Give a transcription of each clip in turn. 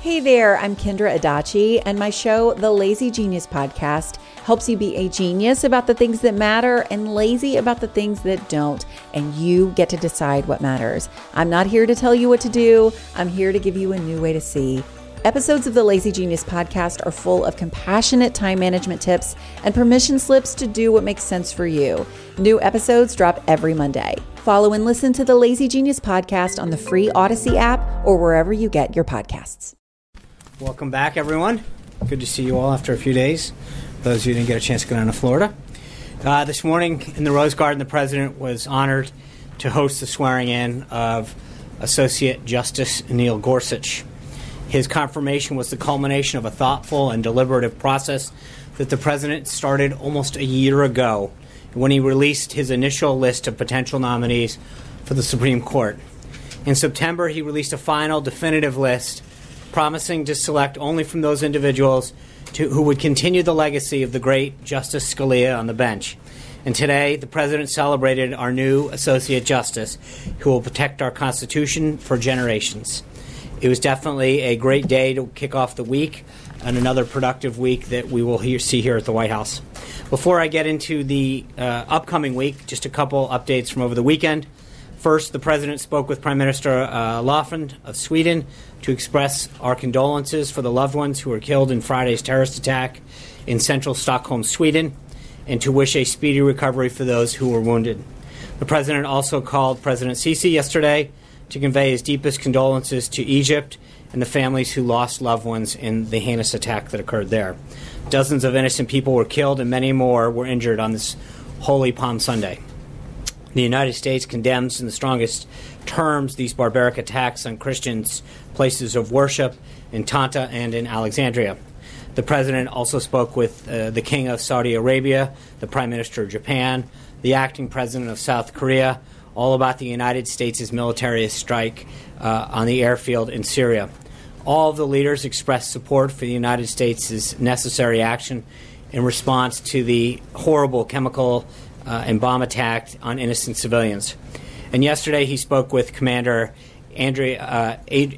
Hey there, I'm Kendra Adachi, and my show, The Lazy Genius Podcast, helps you be a genius about the things that matter and lazy about the things that don't, and you get to decide what matters. I'm not here to tell you what to do. I'm here to give you a new way to see. Episodes of the Lazy Genius Podcast are full of compassionate time management tips and permission slips to do what makes sense for you. New episodes drop every Monday. Follow and listen to the Lazy Genius Podcast on the free Odyssey app or wherever you get your podcasts. Welcome back, everyone. Good to see you all after a few days. Those of you who didn't get a chance to go down to Florida. This morning in the Rose Garden, the President was honored to host the swearing-in of Associate Justice Neil Gorsuch. His confirmation was the culmination of a thoughtful and deliberative process that the President started almost a year ago when he released his initial list of potential nominees for the Supreme Court. In September, he released a final definitive list promising to select only from those individuals who would continue the legacy of the great Justice Scalia on the bench. And today, the President celebrated our new Associate Justice, who will protect our Constitution for generations. It was definitely a great day to kick off the week and another productive week that we will see here at the White House. Before I get into the upcoming week, just a couple updates from over the weekend. First, the President spoke with Prime Minister Löfven of Sweden to express our condolences for the loved ones who were killed in Friday's terrorist attack in central Stockholm, Sweden, and to wish a speedy recovery for those who were wounded. The President also called President Sisi yesterday to convey his deepest condolences to Egypt and the families who lost loved ones in the heinous attack that occurred there. Dozens of innocent people were killed and many more were injured on this Holy Palm Sunday. The United States condemns in the strongest terms these barbaric attacks on Christians' places of worship in Tanta and in Alexandria. The President also spoke with the King of Saudi Arabia, the Prime Minister of Japan, the acting President of South Korea, all about the United States' military strike on the airfield in Syria. All of the leaders expressed support for the United States' necessary action in response to the horrible chemical and bomb attack on innocent civilians. And yesterday he spoke with Commander Andrea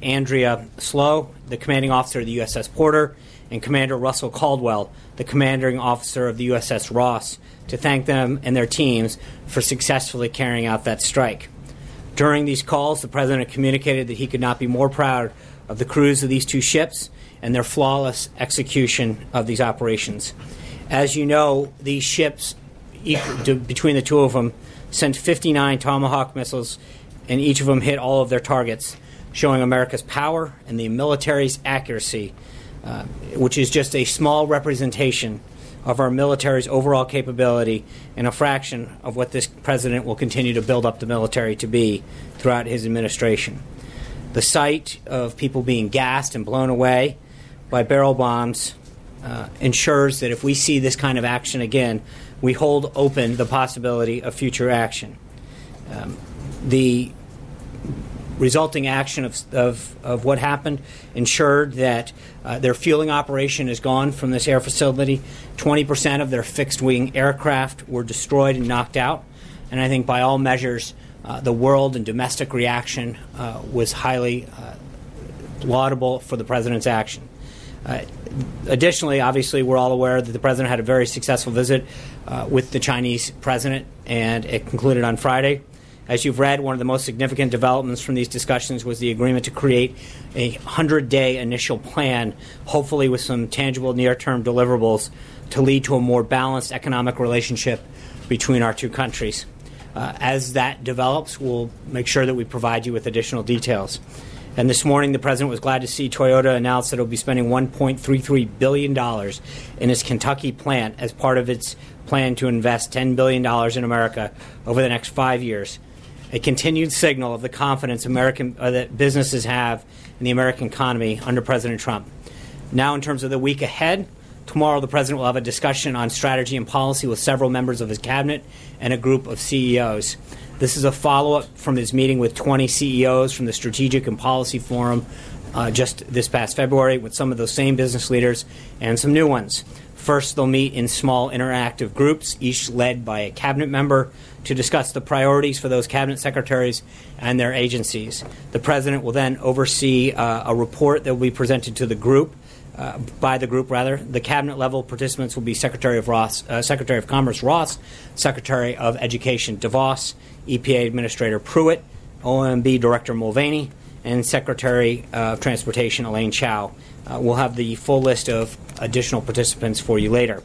Slow, the commanding officer of the USS Porter, and Commander Russell Caldwell, the commanding officer of the USS Ross, to thank them and their teams for successfully carrying out that strike. During these calls, the President communicated that he could not be more proud of the crews of these two ships and their flawless execution of these operations. As you know, these ships, between the two of them, sent 59 Tomahawk missiles, and each of them hit all of their targets, showing America's power and the military's accuracy, which is just a small representation of our military's overall capability and a fraction of what this President will continue to build up the military to be throughout his administration. The sight of people being gassed and blown away by barrel bombs ensures that if we see this kind of action again, we hold open the possibility of future action. The resulting action of what happened ensured that their fueling operation is gone from this air facility. 20% of their fixed-wing aircraft were destroyed and knocked out. And I think by all measures, the world and domestic reaction was highly laudable for the President's action. Additionally, obviously, we're all aware that the President had a very successful visit with the Chinese President, and it concluded on Friday. As you've read, one of the most significant developments from these discussions was the agreement to create a 100-day initial plan, hopefully with some tangible near-term deliverables, to lead to a more balanced economic relationship between our two countries. As that develops, we'll make sure that we provide you with additional details. And this morning, the President was glad to see Toyota announce that it will be spending $1.33 billion in its Kentucky plant as part of its plan to invest $10 billion in America over the next 5 years. A continued signal of the confidence that businesses have in the American economy under President Trump. Now, in terms of the week ahead, tomorrow the President will have a discussion on strategy and policy with several members of his cabinet and a group of CEOs. This is a follow-up from his meeting with 20 CEOs from the Strategic and Policy Forum just this past February with some of those same business leaders and some new ones. First, they'll meet in small interactive groups, each led by a cabinet member, to discuss the priorities for those cabinet secretaries and their agencies. The president will then oversee a report that will be presented to the group, by the group rather. The cabinet level participants will be Secretary of Commerce Ross, Secretary of Education DeVos, EPA Administrator Pruitt, OMB Director Mulvaney, and Secretary of Transportation Elaine Chao. We'll have the full list of additional participants for you later.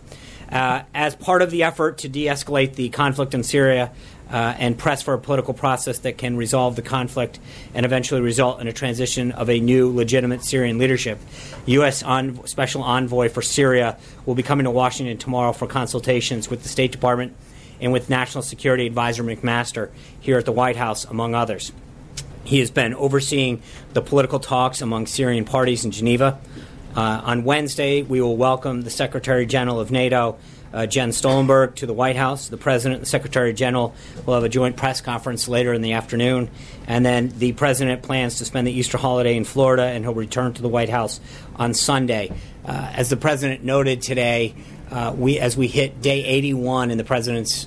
As part of the effort to de-escalate the conflict in Syria and press for a political process that can resolve the conflict and eventually result in a transition of a new legitimate Syrian leadership, U.S. Special Envoy for Syria will be coming to Washington tomorrow for consultations with the State Department and with National Security Advisor McMaster here at the White House, among others. He has been overseeing the political talks among Syrian parties in Geneva. On Wednesday, we will welcome the Secretary General of NATO, Jens Stoltenberg, to the White House. The President and the Secretary General will have a joint press conference later in the afternoon. And then the President plans to spend the Easter holiday in Florida, and he'll return to the White House on Sunday. As the President noted today, as we hit day 81 in the President's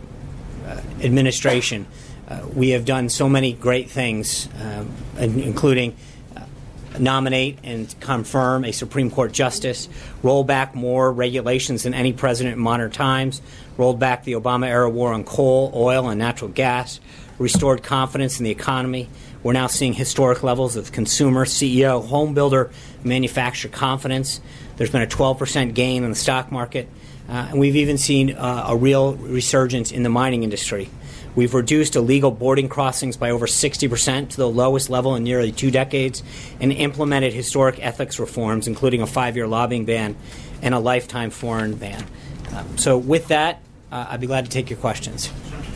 administration, we have done so many great things, including nominate and confirm a Supreme Court justice, roll back more regulations than any president in modern times, rolled back the Obama-era war on coal, oil, and natural gas, restored confidence in the economy. We're now seeing historic levels of consumer, CEO, home builder, manufacturer confidence. There's been a 12% gain in the stock market, and we've even seen a real resurgence in the mining industry. We've reduced illegal boarding crossings by over 60% to the lowest level in nearly 2 decades and implemented historic ethics reforms, including a 5-year lobbying ban and a lifetime foreign ban. So with that, I'd be glad to take your questions.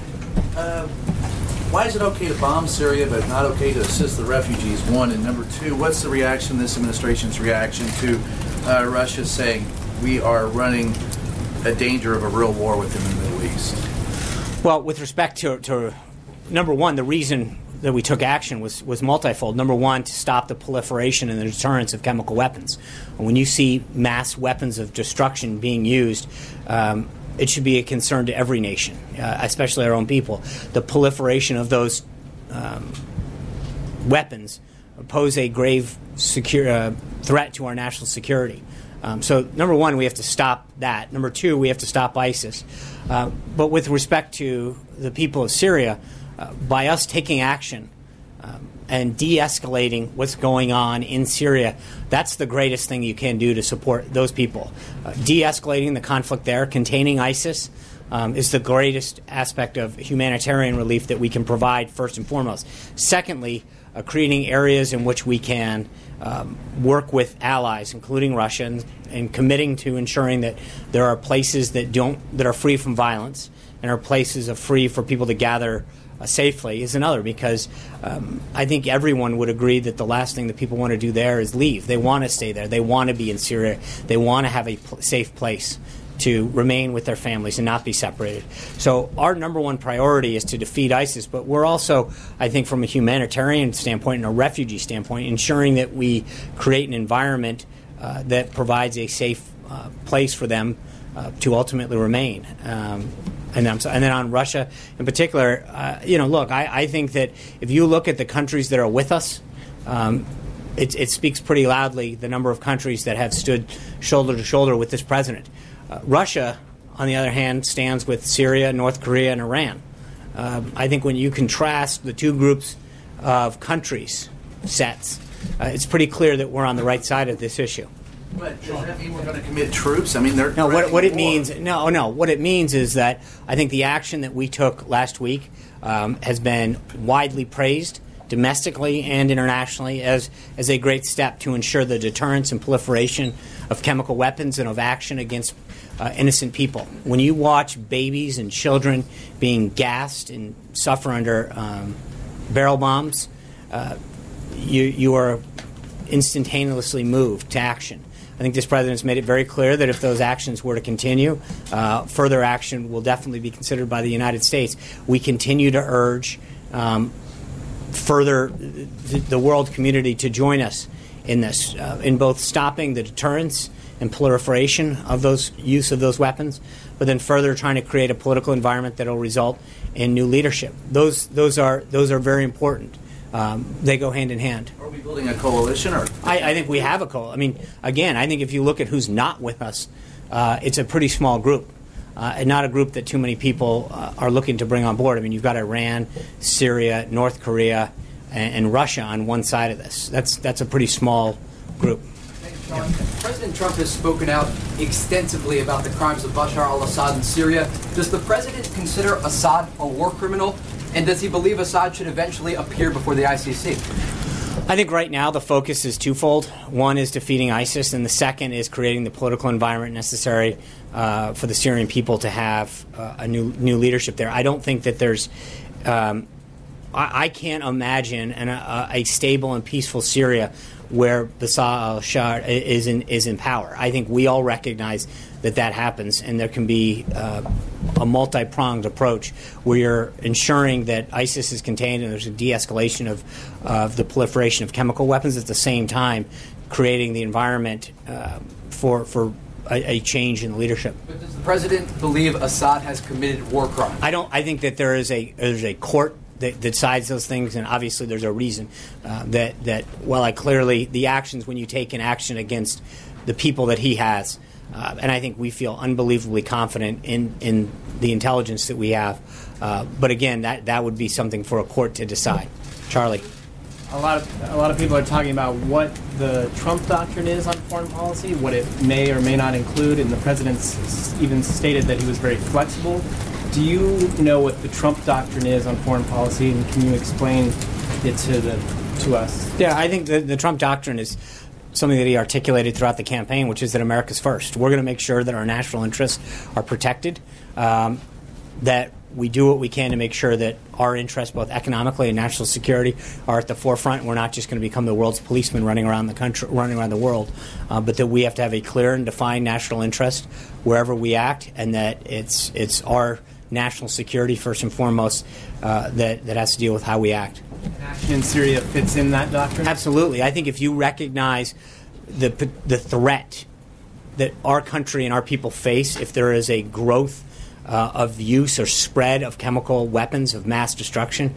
Why is it okay to bomb Syria but not okay to assist the refugees, one? And number two, what's the reaction, this administration's reaction to Russia saying we are running a danger of a real war within the Middle East? Well, with respect to number one, the reason that we took action was multifold. Number one, to stop the proliferation and the deterrence of chemical weapons. When you see mass weapons of destruction being used, it should be a concern to every nation, especially our own people. The proliferation of those weapons pose a grave threat to our national security. So, number one, we have to stop that. Number two, we have to stop ISIS. But with respect to the people of Syria, by us taking action and de-escalating what's going on in Syria, that's the greatest thing you can do to support those people. De-escalating the conflict there, containing ISIS, is the greatest aspect of humanitarian relief that we can provide, first and foremost. Secondly, creating areas in which we can work with allies, including Russia, and committing to ensuring that there are places that are free from violence and are places free for people to gather safely is another, because I think everyone would agree that the last thing that people want to do there is leave. They want to stay there. They want to be in Syria. They want to have a safe place to remain with their families and not be separated. So our number one priority is to defeat ISIS, but we're also, I think, from a humanitarian standpoint and a refugee standpoint, ensuring that we create an environment that provides a safe place for them to ultimately remain. And then on Russia in particular, look, I think that if you look at the countries that are with us, it speaks pretty loudly the number of countries that have stood shoulder to shoulder with this president. Russia, on the other hand, stands with Syria, North Korea, and Iran. I think when you contrast the two groups of countries sets, it's pretty clear that we're on the right side of this issue. But does that mean we're going to commit troops? I mean, they're no. What it means? No. What it means is that I think the action that we took last week has been widely praised domestically and internationally as a great step to ensure the deterrence and proliferation of chemical weapons and of action against innocent people. When you watch babies and children being gassed and suffer under barrel bombs, you are instantaneously moved to action. I think this president's made it very clear that if those actions were to continue, further action will definitely be considered by the United States. We continue to urge further the world community to join us in this, in both stopping the deterrence and proliferation of those use of those weapons, but then further trying to create a political environment that will result in new leadership. Those are very important. They go hand in hand. Are we building a coalition? Or I think we have a coalition. I mean, again, I think if you look at who's not with us, it's a pretty small group, and not a group that too many people are looking to bring on board. I mean, you've got Iran, Syria, North Korea, and Russia on one side of this. That's a pretty small group. Yeah. President Trump has spoken out extensively about the crimes of Bashar al-Assad in Syria. Does the president consider Assad a war criminal? And does he believe Assad should eventually appear before the ICC? I think right now the focus is twofold. One is defeating ISIS, and the second is creating the political environment necessary for the Syrian people to have a new leadership there. I don't think that there's I can't imagine a stable and peaceful Syria where Bashar al-Assad is in power. I think we all recognize that happens, and there can be a multi-pronged approach where you're ensuring that ISIS is contained and there's a de-escalation of the proliferation of chemical weapons, at the same time creating the environment for a change in leadership. But does the president believe Assad has committed war crimes? I think that there's a court that decides those things, and obviously there's a reason that clearly the actions, when you take an action against the people that he has, and I think we feel unbelievably confident in the intelligence that we have. But again, that would be something for a court to decide. Charlie. A lot of people are talking about what the Trump doctrine is on foreign policy, what it may or may not include, and the president's even stated that he was very flexible. Do you know what the Trump doctrine is on foreign policy, and can you explain it to us? Yeah, I think the Trump doctrine is something that he articulated throughout the campaign, which is that America's first. We're going to make sure that our national interests are protected, that we do what we can to make sure that our interests, both economically and national security, are at the forefront. We're not just going to become the world's policeman running around the country, running around the world, but that we have to have a clear and defined national interest wherever we act, and that it's our national security first and foremost that has to deal with how we act. Action in Syria fits in that doctrine? Absolutely. I think if you recognize the threat that our country and our people face, if there is a growth of use or spread of chemical weapons of mass destruction,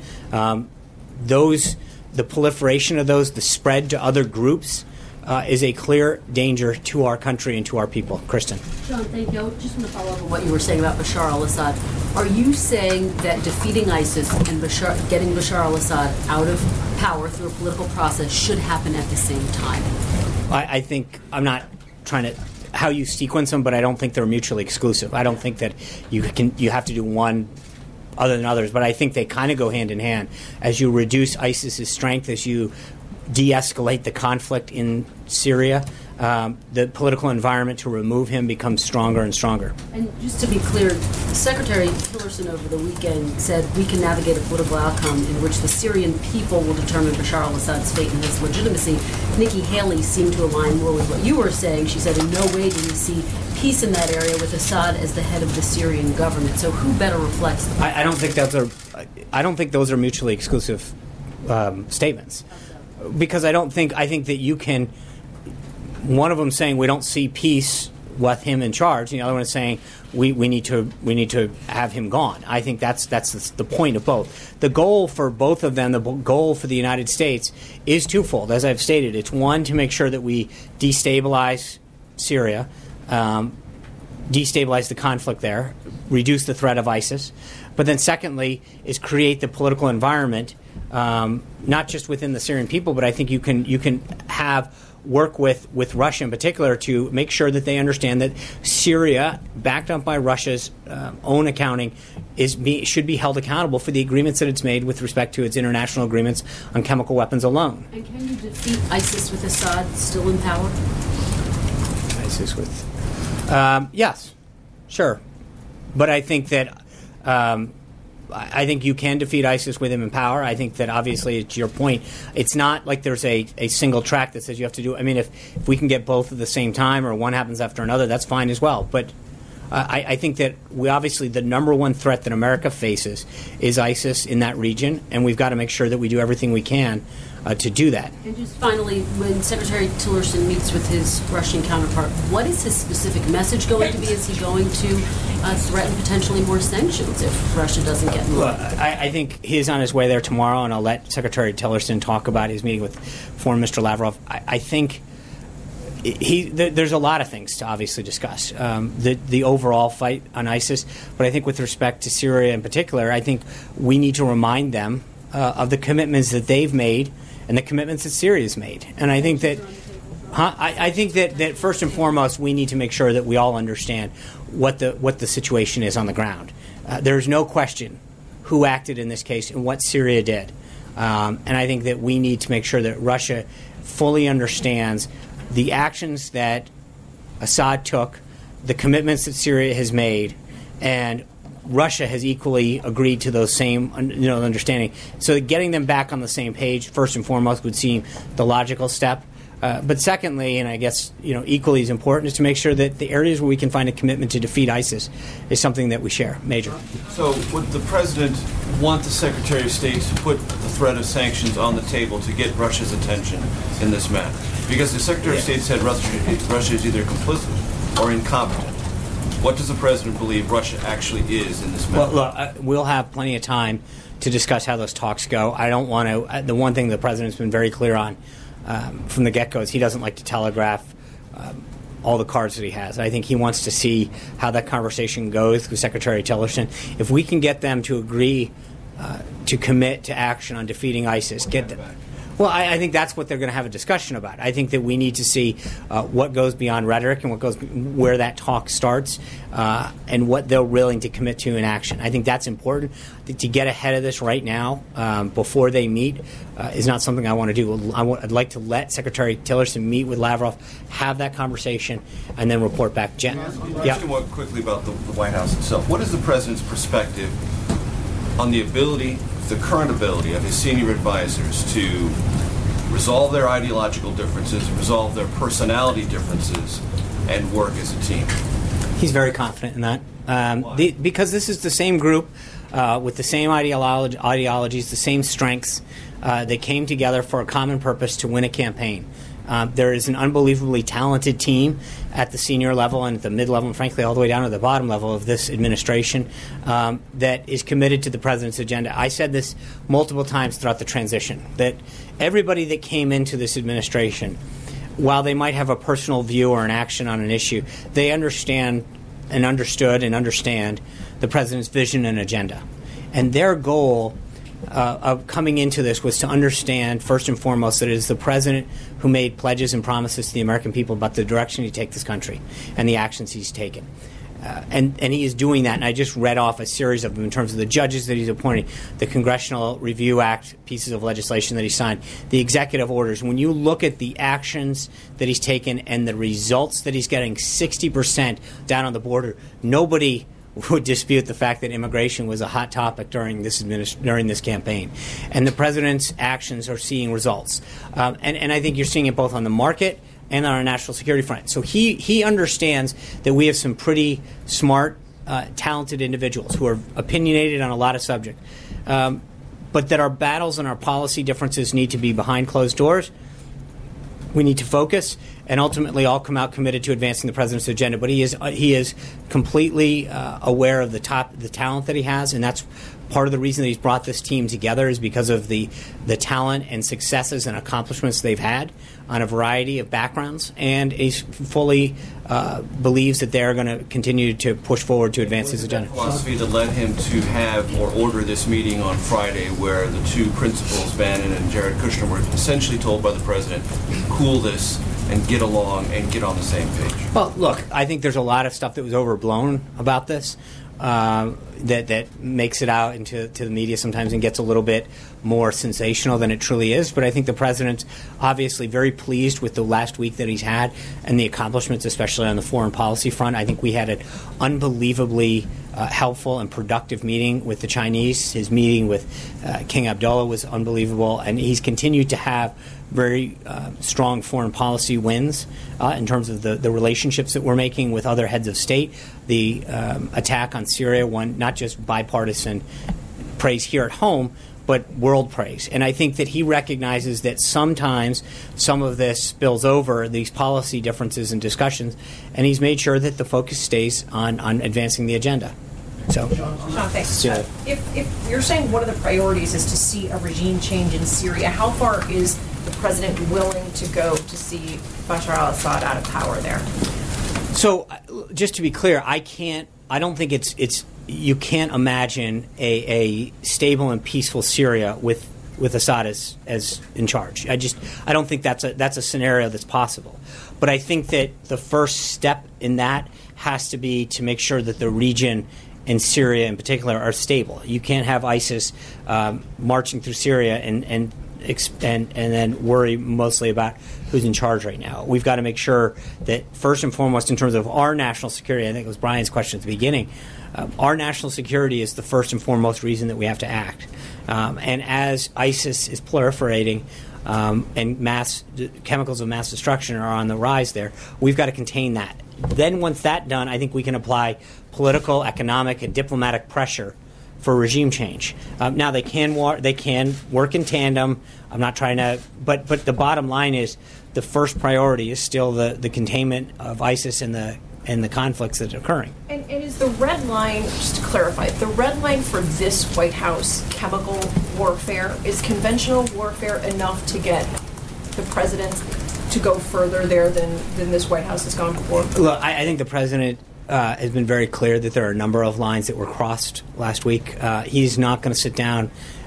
the proliferation of those, the spread to other groups, is a clear danger to our country and to our people. Kristen. John, thank you. I just want to follow up on what you were saying about Bashar al-Assad. Are you saying that defeating ISIS and getting Bashar al-Assad out of power through a political process should happen at the same time? I think, I'm not trying to how you sequence them, but I don't think they're mutually exclusive. I don't think that you have to do one other than others, but I think they kind of go hand in hand. As you reduce ISIS's strength, as you de-escalate the conflict in Syria, the political environment to remove him becomes stronger and stronger. And just to be clear, Secretary Tillerson over the weekend said we can navigate a political outcome in which the Syrian people will determine Bashar al-Assad's fate and his legitimacy. Nikki Haley seemed to align more with what you were saying. She said in no way do we see peace in that area with Assad as the head of the Syrian government. So who better reflects the I don't think those are mutually exclusive statements. Because I think that you can, one of them saying we don't see peace with him in charge, and the other one is saying we need to have him gone. I think that's the point of both. The goal for both of them, the goal for the United States, is twofold. As I've stated, it's one, to make sure that we destabilize Syria, destabilize the conflict there, reduce the threat of ISIS, but then secondly is create the political environment, not just within the Syrian people, but I think you can have work with Russia in particular to make sure that they understand that Syria, backed up by Russia's own accounting, should be held accountable for the agreements that it's made with respect to its international agreements on chemical weapons alone. And can you defeat ISIS with Assad still in power? ISIS with... yes, sure. But I think that... I think you can defeat ISIS with him in power. I think that, obviously, to your point, it's not like there's a single track that says you have to do. I mean, if we can get both at the same time or one happens after another, that's fine as well. But I think that the number one threat that America faces is ISIS in that region, and we've got to make sure that we do everything we can to do that. And just finally, when Secretary Tillerson meets with his Russian counterpart, what is his specific message going to be? Is he going to threaten potentially more sanctions if Russia doesn't get involved? Well, I think he's on his way there tomorrow, and I'll let Secretary Tillerson talk about his meeting with Foreign Minister Lavrov. I think there's a lot of things to obviously discuss. The overall fight on ISIS, but I think with respect to Syria in particular, I think we need to remind them of the commitments that they've made and the commitments that Syria's made. And I think that I think that first and foremost, we need to make sure that we all understand what the situation is on the ground. There's no question who acted in this case and what Syria did. And I think that we need to make sure that Russia fully understands the actions that Assad took, the commitments that Syria has made, and Russia has equally agreed to those same understanding. So getting them back on the same page, first and foremost, would seem the logical step. But secondly, and I guess equally as important, is to make sure that the areas where we can find a commitment to defeat ISIS is something that we share. Major. So would the President want the Secretary of State to put the threat of sanctions on the table to get Russia's attention in this matter? Because the Secretary of State said Russia is either complicit or incompetent. What does the President believe Russia actually is in this matter? Well, look, we'll have plenty of time to discuss how those talks go. I don't want to. The one thing the President's been very clear on from the get-go is he doesn't like to telegraph all the cards that he has. I think he wants to see how that conversation goes with Secretary Tillerson. If we can get them to agree to commit to action on defeating ISIS, get them. Well, I think that's what they're going to have a discussion about. I think that we need to see what goes beyond rhetoric and what goes where that talk starts and what they're willing to commit to in action. I think that's important. To get ahead of this right now before they meet is not something I want to do. I'd like to let Secretary Tillerson meet with Lavrov, have that conversation, and then report back. Jen? Question more quickly about the White House itself. What is the President's perspective on the current ability of his senior advisors to resolve their ideological differences, resolve their personality differences, and work as a team? He's very confident in that. Because this is the same group with the same ideologies, the same strengths. They came together for a common purpose to win a campaign. There is an unbelievably talented team at the senior level and at the mid-level and, frankly, all the way down to the bottom level of this administration that is committed to the President's agenda. I said this multiple times throughout the transition, that everybody that came into this administration, while they might have a personal view or an action on an issue, they understand and understood and understand the President's vision and agenda. And their goal of coming into this was to understand, first and foremost, that it is the President who made pledges and promises to the American people about the direction he'd take this country and the actions he's taken. And he is doing that, and I just read off a series of them in terms of the judges that he's appointing, the Congressional Review Act pieces of legislation that he signed, the executive orders. When you look at the actions that he's taken and the results that he's getting, 60% down on the border, nobody would dispute the fact that immigration was a hot topic during this campaign. And the President's actions are seeing results. And I think you're seeing it both on the market and on our national security front. So he understands that we have some pretty smart, talented individuals who are opinionated on a lot of subjects, but that our battles and our policy differences need to be behind closed doors. We need to focus and ultimately all come out committed to advancing the President's agenda. But he is completely aware of the talent that he has, and that's part of the reason that he's brought this team together is because of the talent and successes and accomplishments they've had on a variety of backgrounds, and he fully believes that they're going to continue to push forward to advance his agenda. Philosophy that led him to have or order this meeting on Friday where the two principals, Bannon and Jared Kushner, were essentially told by the President, cool this and get along and get on the same page. Well, look, I think there's a lot of stuff that was overblown about this. That makes it out into the media sometimes and gets a little bit more sensational than it truly is. But I think the President's obviously very pleased with the last week that he's had and the accomplishments, especially on the foreign policy front. I think we had an unbelievably helpful and productive meeting with the Chinese. His meeting with King Abdullah was unbelievable, and he's continued to have very strong foreign policy wins in terms of the relationships that we're making with other heads of state. The attack on Syria won not just bipartisan praise here at home, but world praise. And I think that he recognizes that sometimes some of this spills over, these policy differences and discussions, and he's made sure that the focus stays on advancing the agenda. So, Sean, thanks. Yeah. If you're saying one of the priorities is to see a regime change in Syria, how far is the president willing to go to see Bashar al-Assad out of power there? So, just to be clear, I don't think it's you can't imagine a stable and peaceful Syria with Assad as in charge. I don't think that's a scenario that's possible. But I think that the first step in that has to be to make sure that the region and Syria in particular are stable. You can't have ISIS marching through Syria and then worry mostly about who's in charge right now. We've got to make sure that first and foremost, in terms of our national security, I think it was Brian's question at the beginning, our national security is the first and foremost reason that we have to act. And as ISIS is proliferating and chemicals of mass destruction are on the rise there, we've got to contain that. Then once that's done, I think we can apply political, economic, and diplomatic pressure for regime change. Now they can work in tandem. I'm not trying to, but the bottom line is the first priority is still the containment of ISIS and the conflicts that are occurring. And is the red line, just to clarify, the red line for this White House chemical warfare, is conventional warfare enough to get the president to go further there than this White House has gone before? Look, I think the president has been very clear that there are a number of lines that were crossed last week. He's not going to sit down.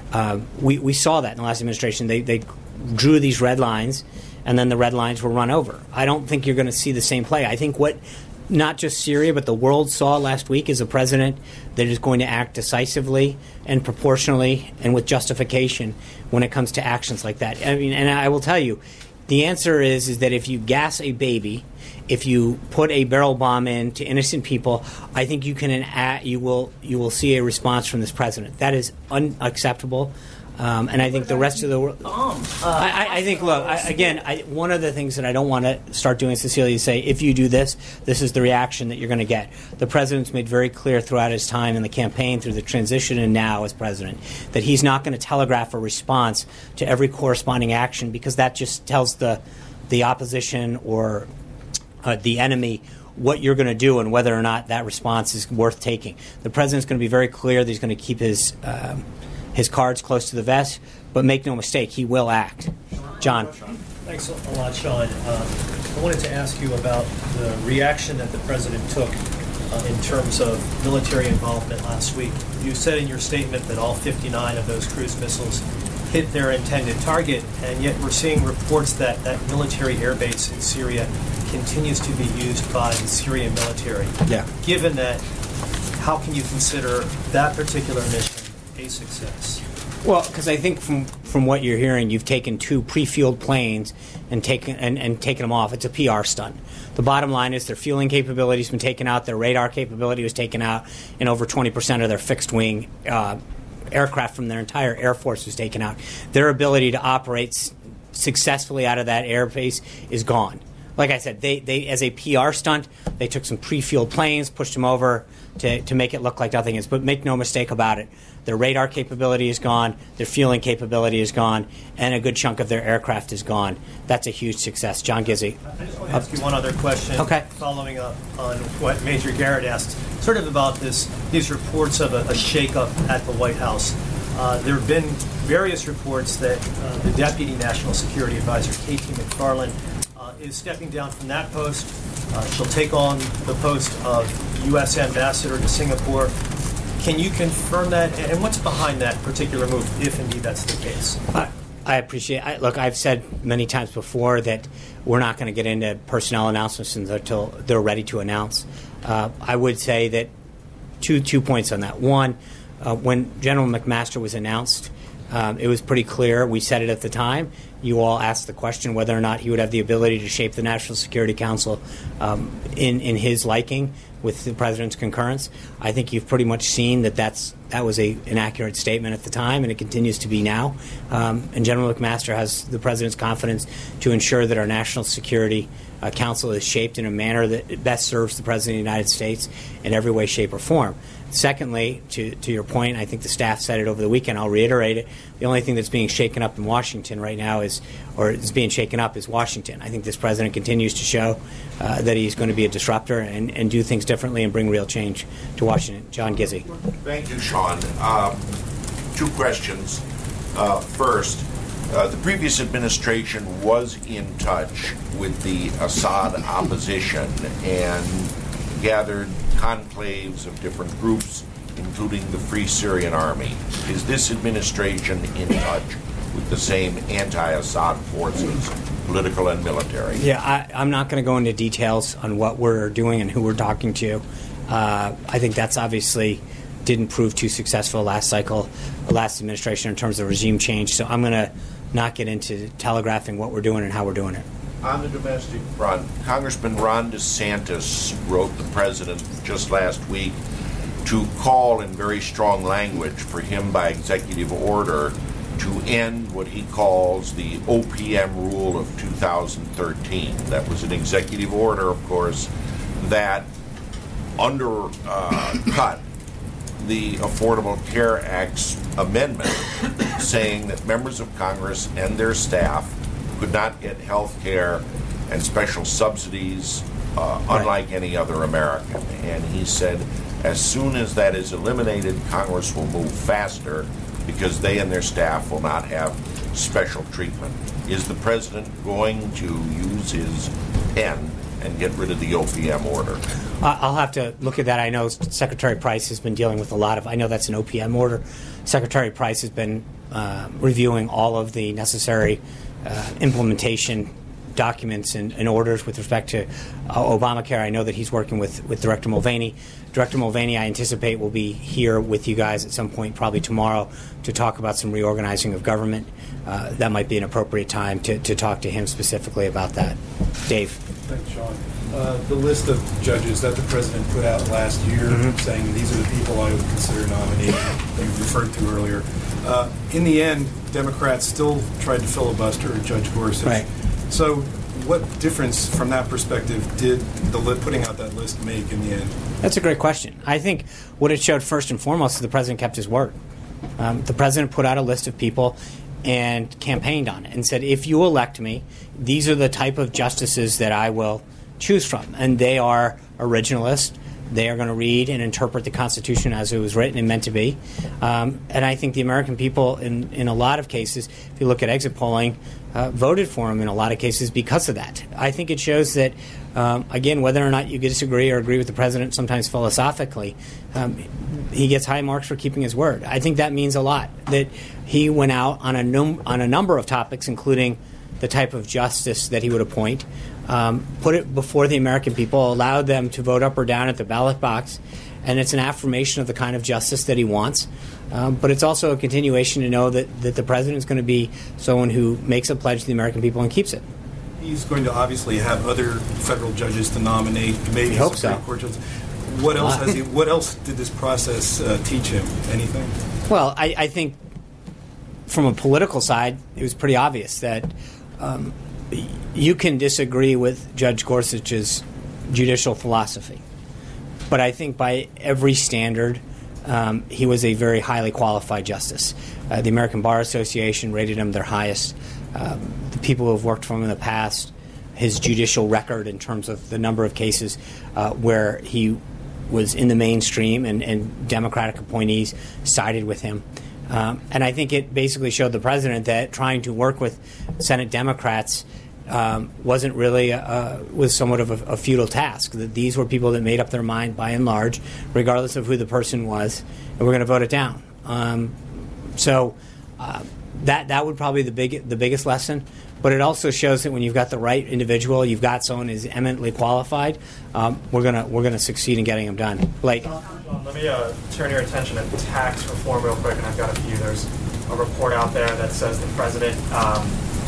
We saw that in the last administration. They drew these red lines, and then the red lines were run over. I don't think you're going to see the same play. I think what not just Syria, but the world saw last week is a president that is going to act decisively and proportionally and with justification when it comes to actions like that. I mean, and I will tell you, the answer is that if you gas a baby, if you put a barrel bomb in to innocent people, I think you will see a response from this president. That is unacceptable. And I think the rest of the world. I think. Look, one of the things that I don't want to start doing, Cecilia, is say if you do this, this is the reaction that you're going to get. The president's made very clear throughout his time in the campaign, through the transition, and now as president, that he's not going to telegraph a response to every corresponding action because that just tells the opposition or the enemy what you're going to do and whether or not that response is worth taking. The president's going to be very clear that he's going to keep his cards close to the vest, but make no mistake, he will act. John. Thanks a lot, Sean. I wanted to ask you about the reaction that the president took in terms of military involvement last week. You said in your statement that all 59 of those cruise missiles hit their intended target, and yet we're seeing reports that that military airbase in Syria continues to be used by the Syrian military. Yeah. Given that, how can you consider that particular mission a success? Well, because I think from what you're hearing, you've taken two pre-fueled planes and taken them off. It's a PR stunt. The bottom line is their fueling capability has been taken out, their radar capability was taken out, and over 20% of their fixed-wing aircraft from their entire Air Force was taken out. Their ability to operate successfully out of that airbase is gone. Like I said, they as a PR stunt, they took some pre-fueled planes, pushed them over to make it look like nothing is. But make no mistake about it, their radar capability is gone, their fueling capability is gone, and a good chunk of their aircraft is gone. That's a huge success. John Gizzi. I just want to ask you one other question. Okay. Following up on what Major Garrett asked, sort of about these reports of a shakeup at the White House. There have been various reports that the Deputy National Security Advisor, K.T. McFarland, is stepping down from that post. She'll take on the post of U.S. Ambassador to Singapore. Can you confirm that? And what's behind that particular move, if indeed that's the case? I appreciate it. Look, I've said many times before that we're not going to get into personnel announcements until they're ready to announce. I would say that two points on that. One, when General McMaster was announced, it was pretty clear. We said it at the time. you all asked the question whether or not he would have the ability to shape the National Security Council in his liking with the president's concurrence. I think you've pretty much seen that was an accurate statement at the time, and it continues to be now. And General McMaster has the president's confidence to ensure that our National Security Council is shaped in a manner that best serves the President of the United States in every way, shape, or form. Secondly, to your point, I think the staff said it over the weekend, I'll reiterate it, the only thing that's being shaken up in Washington right now is being shaken up is Washington. I think this president continues to show that he's going to be a disruptor and do things differently and bring real change to Washington. John Gizzi. Thank you, Sean. 2 questions. First, the previous administration was in touch with the Assad opposition and gathered conclaves of different groups, including the Free Syrian Army. Is this administration in touch with the same anti-Assad forces, political and military? Yeah, I'm not going to go into details on what we're doing and who we're talking to. I think that's obviously didn't prove too successful last administration in terms of regime change. So I'm going to not get into telegraphing what we're doing and how we're doing it. On the domestic front, Congressman Ron DeSantis wrote the president just last week to call in very strong language for him by executive order to end what he calls the OPM rule of 2013. That was an executive order, of course, that undercut the Affordable Care Act's amendment saying that members of Congress and their staff could not get health care and special subsidies unlike any other American. And he said as soon as that is eliminated, Congress will move faster because they and their staff will not have special treatment. Is the president going to use his pen and get rid of the OPM order? I'll have to look at that. I know Secretary Price has been dealing with I know that's an OPM order. Secretary Price has been reviewing all of the necessary implementation documents and orders with respect to Obamacare. I know that he's working with Director Mulvaney. Director Mulvaney, I anticipate, will be here with you guys at some point, probably tomorrow, to talk about some reorganizing of government. That might be an appropriate time to talk to him specifically about that. Dave. Thanks, Sean. The list of judges that the president put out last year saying these are the people I would consider nominated, you referred to earlier. In the end, Democrats still tried to filibuster Judge Gorsuch. Right. So what difference from that perspective did putting out that list make in the end? That's a great question. I think what it showed first and foremost is the president kept his word. The president put out a list of people and campaigned on it and said, if you elect me, these are the type of justices that I will choose from. And they are originalist. They are going to read and interpret the Constitution as it was written and meant to be. And I think the American people, in a lot of cases, if you look at exit polling, voted for him in a lot of cases because of that. I think it shows that, again, whether or not you disagree or agree with the president, sometimes philosophically, he gets high marks for keeping his word. I think that means a lot, that he went out on a number of topics, including the type of justice that he would appoint, put it before the American people, allowed them to vote up or down at the ballot box, and it's an affirmation of the kind of justice that he wants. But it's also a continuation to know that the president is going to be someone who makes a pledge to the American people and keeps it. He's going to obviously have other federal judges to nominate, maybe Supreme Court judges. What else did this process teach him? Anything? Well, I think from a political side, it was pretty obvious that you can disagree with Judge Gorsuch's judicial philosophy. But I think by every standard, he was a very highly qualified justice. The American Bar Association rated him their highest. The people who have worked for him in the past, his judicial record in terms of the number of cases where he was in the mainstream and Democratic appointees sided with him. And I think it basically showed the president that trying to work with Senate Democrats wasn't really was somewhat of a futile task. That these were people that made up their mind by and large, regardless of who the person was, and we're going to vote it down. So that would probably be the biggest lesson. But it also shows that when you've got the right individual, you've got someone who's eminently qualified. We're gonna succeed in getting them done. Blake. Let me turn your attention to tax reform real quick, and I've got a few. There's a report out there that says the president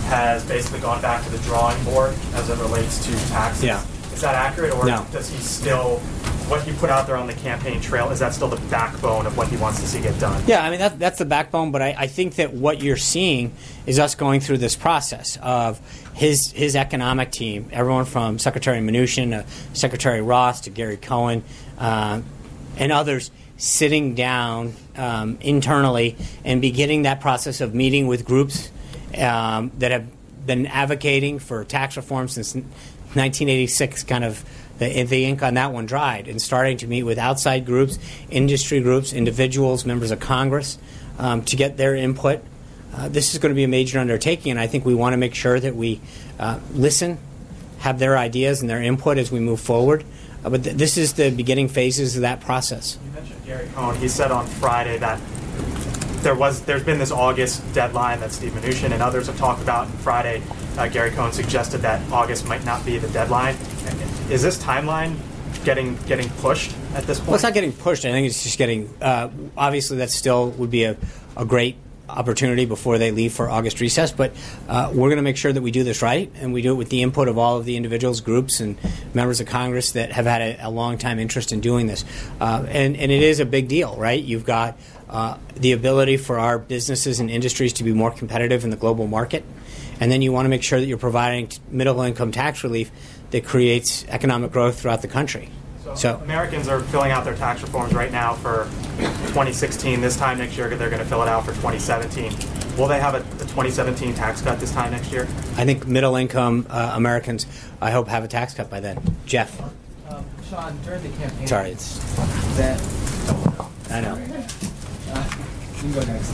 has basically gone back to the drawing board as it relates to taxes. Yeah. Is that accurate, or No. does he still, what he put out there on the campaign trail, is that still the backbone of what he wants to see get done? Yeah, I mean, that's the backbone, but I think that what you're seeing is us going through this process of his economic team, everyone from Secretary Mnuchin to Secretary Ross to Gary Cohen and others, sitting down internally and beginning that process of meeting with groups that have been advocating for tax reform since 1986, kind of the ink on that one dried, and starting to meet with outside groups, industry groups, individuals, members of Congress, to get their input. This is going to be a major undertaking, and I think we want to make sure that we listen, have their ideas and their input as we move forward. But this is the beginning phases of that process. You mentioned Gary Cohen. He said on Friday that there's been this August deadline that Steve Mnuchin and others have talked about. And Friday, Gary Cohen suggested that August might not be the deadline. Is this timeline getting pushed at this point? Well, it's not getting pushed. I think it's just getting. Obviously, that still would be a great opportunity before they leave for August recess. But we're going to make sure that we do this right, and we do it with the input of all of the individuals, groups, and members of Congress that have had a long time interest in doing this. And it is a big deal, right? You've got the ability for our businesses and industries to be more competitive in the global market. And then you want to make sure that you're providing middle-income tax relief that creates economic growth throughout the country. So Americans are filling out their tax reforms right now for 2016. This time next year, they're going to fill it out for 2017. Will they have a 2017 tax cut this time next year? I think middle-income Americans, I hope, have a tax cut by then. Jeff. Sean, during the campaign... Sorry, it's... That, I know. You can go next.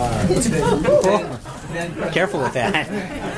Careful with that.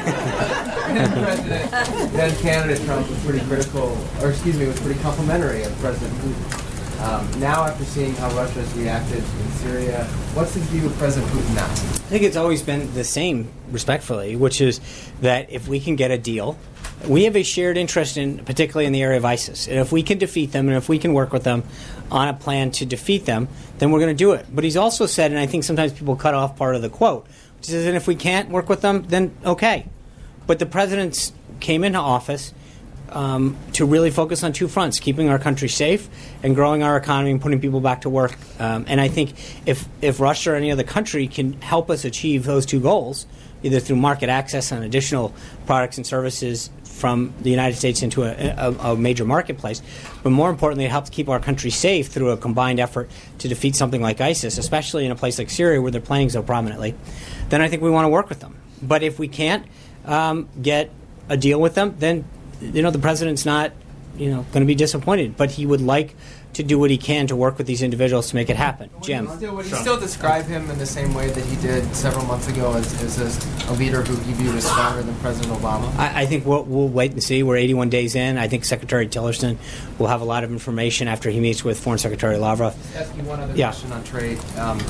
Then candidate Trump was pretty critical, or excuse me, was pretty complimentary of President Putin. Now, after seeing how Russia has reacted in Syria, what's his view of President Putin now? I think it's always been the same, respectfully, which is that if we can get a deal, we have a shared interest in, particularly in the area of ISIS. And if we can defeat them, and if we can work with them on a plan to defeat them, then we're going to do it. But he's also said, and I think sometimes people cut off part of the quote, which is, and if we can't work with them, then okay. But the president came into office to really focus on two fronts: keeping our country safe and growing our economy and putting people back to work. And I think if Russia or any other country can help us achieve those two goals, either through market access and additional products and services from the United States into a major marketplace, but more importantly, it helps keep our country safe through a combined effort to defeat something like ISIS, especially in a place like Syria where they're playing so prominently, then I think we want to work with them. But if we can't get a deal with them, then the president's not going to be disappointed. But he would like to do what he can to work with these individuals to make it happen. Jim. Would he still describe him in the same way that he did several months ago as a leader who he viewed as stronger than President Obama? I think we'll wait and see. We're 81 days in. I think Secretary Tillerson will have a lot of information after he meets with Foreign Secretary Lavrov. Ask you one other question on trade.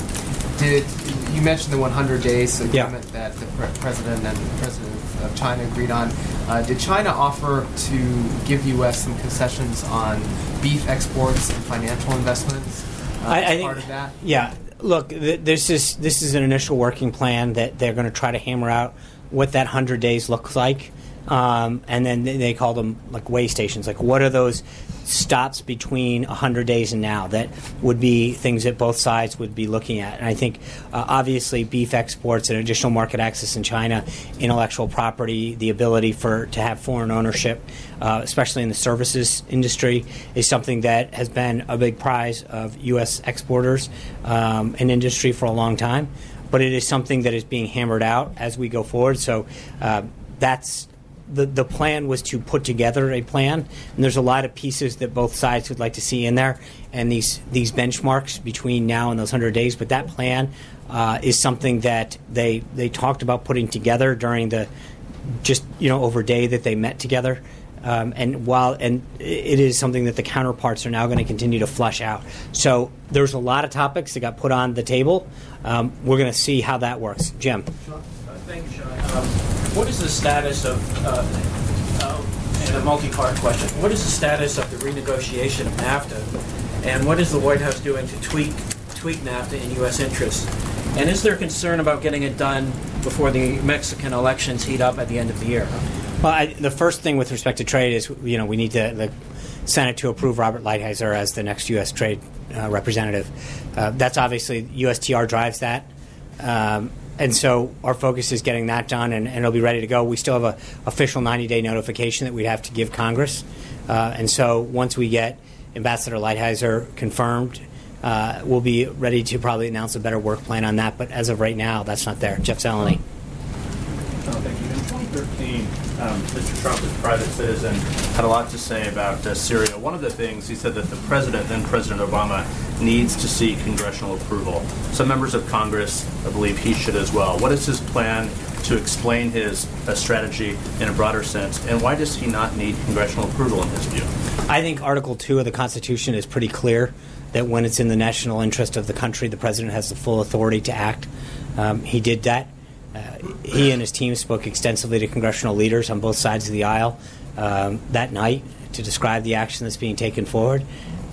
You mentioned the 100 days agreement that the president and the president of China agreed on. Did China offer to give U.S. some concessions on beef exports and financial investments? I think part of that. Yeah. Look, this is an initial working plan that they're going to try to hammer out what that 100 days looks like, and then they call them like way stations. Like, what are those stops between 100 days and now that would be things that both sides would be looking at? And I think obviously beef exports and additional market access in China, intellectual property, the ability to have foreign ownership, especially in the services industry, is something that has been a big prize of U.S. exporters and industry for a long time. But it is something that is being hammered out as we go forward. So that's the plan was to put together a plan, and there's a lot of pieces that both sides would like to see in there, and these benchmarks between now and those 100 days. But that plan is something that they talked about putting together during the over day that they met together. And it is something that the counterparts are now going to continue to flush out. So there's a lot of topics that got put on the table. We're going to see how that works. Jim. Thank you, Sean. What is the status of, and a multi-part question, what is the status of the renegotiation of NAFTA, and what is the White House doing to tweak NAFTA in U.S. interests? And is there concern about getting it done before the Mexican elections heat up at the end of the year? Well, the first thing with respect to trade is, we need the Senate to approve Robert Lighthizer as the next U.S. trade representative. That's obviously, USTR drives that. And so our focus is getting that done, and it'll be ready to go. We still have an official 90-day notification that we have to give Congress. And so once we get Ambassador Lighthizer confirmed, we'll be ready to probably announce a better work plan on that. But as of right now, that's not there. Jeff Zeleny. Thank you. In 2013, Mr. Trump, as a private citizen, had a lot to say about Syria. One of the things he said that the president, then President Obama, needs to seek congressional approval. Some members of Congress believe he should as well. What is his plan to explain his strategy in a broader sense, and why does he not need congressional approval in his view? I think Article 2 of the Constitution is pretty clear that when it's in the national interest of the country, the president has the full authority to act. He did that. He and his team spoke extensively to congressional leaders on both sides of the aisle that night to describe the action that's being taken forward.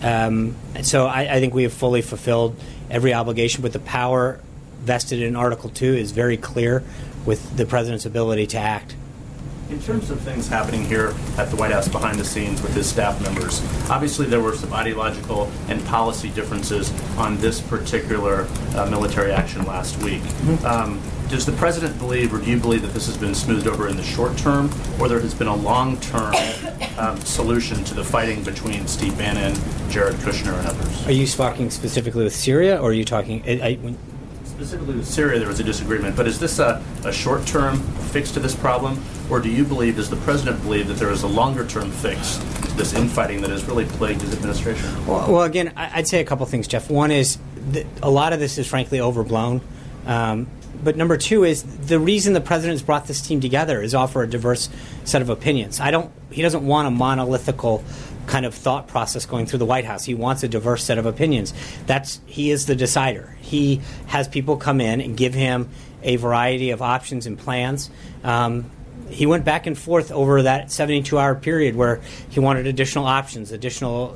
So I think we have fully fulfilled every obligation, but the power vested in Article 2 is very clear with the president's ability to act. In terms of things happening here at the White House behind the scenes with his staff members, obviously there were some ideological and policy differences on this particular military action last week. Does the president believe, or do you believe, that this has been smoothed over in the short term, or there has been a long-term solution to the fighting between Steve Bannon, Jared Kushner, and others? Are you talking specifically with Syria, or are you talking... Specifically with Syria, there was a disagreement, but is this a short-term fix to this problem, or do you believe, does the president believe, that there is a longer-term fix to this infighting that has really plagued his administration? Well, again, I'd say a couple things, Jeff. One is that a lot of this is frankly overblown. But number two is the reason the president's brought this team together is offer a diverse set of opinions. He doesn't want a monolithical kind of thought process going through the White House. He wants a diverse set of opinions. He is the decider. He has people come in and give him a variety of options and plans. He went back and forth over that 72-hour period where he wanted additional options, additional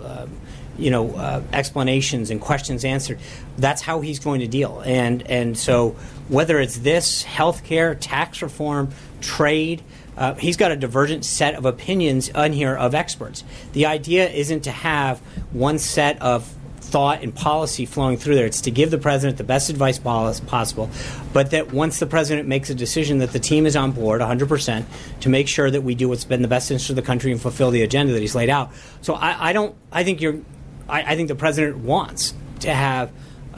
explanations and questions answered. That's how he's going to deal. And so whether it's this, healthcare, tax reform, trade, he's got a divergent set of opinions on here of experts. The idea isn't to have one set of thought and policy flowing through there. It's to give the president the best advice possible, but that once the president makes a decision that the team is on board 100% to make sure that we do what's been the best interest of the country and fulfill the agenda that he's laid out. So I think the president wants to have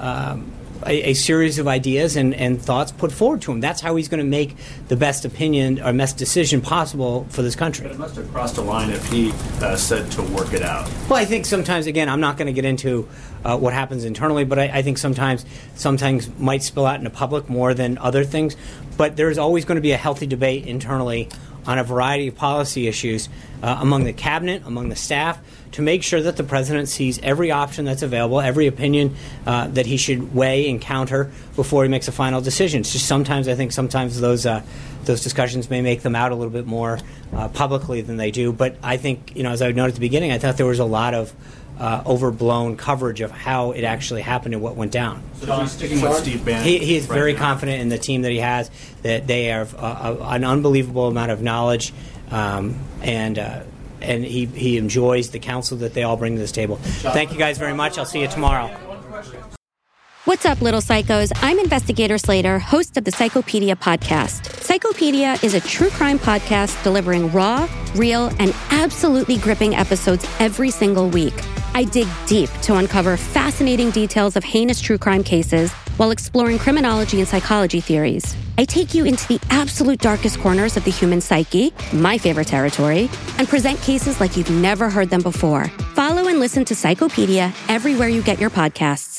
a series of ideas and thoughts put forward to him. That's how he's going to make the best opinion or best decision possible for this country. But it must have crossed a line if he said to work it out. Well, I think sometimes, again, I'm not going to get into what happens internally, but I think sometimes might spill out into public more than other things. But there's always going to be a healthy debate internally on a variety of policy issues among the cabinet, among the staff, to make sure that the president sees every option that's available, every opinion that he should weigh and counter before he makes a final decision. It's just sometimes those discussions may make them out a little bit more publicly than they do. But I think, as I noted at the beginning, I thought there was a lot of overblown coverage of how it actually happened and what went down. So he's sticking with Steve Bannon. He is very confident in the team that he has, that they have an unbelievable amount of knowledge, and he enjoys the counsel that they all bring to this table. Thank you guys very much. I'll see you tomorrow. What's up, little psychos? I'm Investigator Slater, host of the Psychopedia podcast. Psychopedia is a true crime podcast delivering raw, real, and absolutely gripping episodes every single week. I dig deep to uncover fascinating details of heinous true crime cases while exploring criminology and psychology theories. I take you into the absolute darkest corners of the human psyche, my favorite territory, and present cases like you've never heard them before. Follow and listen to Psychopedia everywhere you get your podcasts.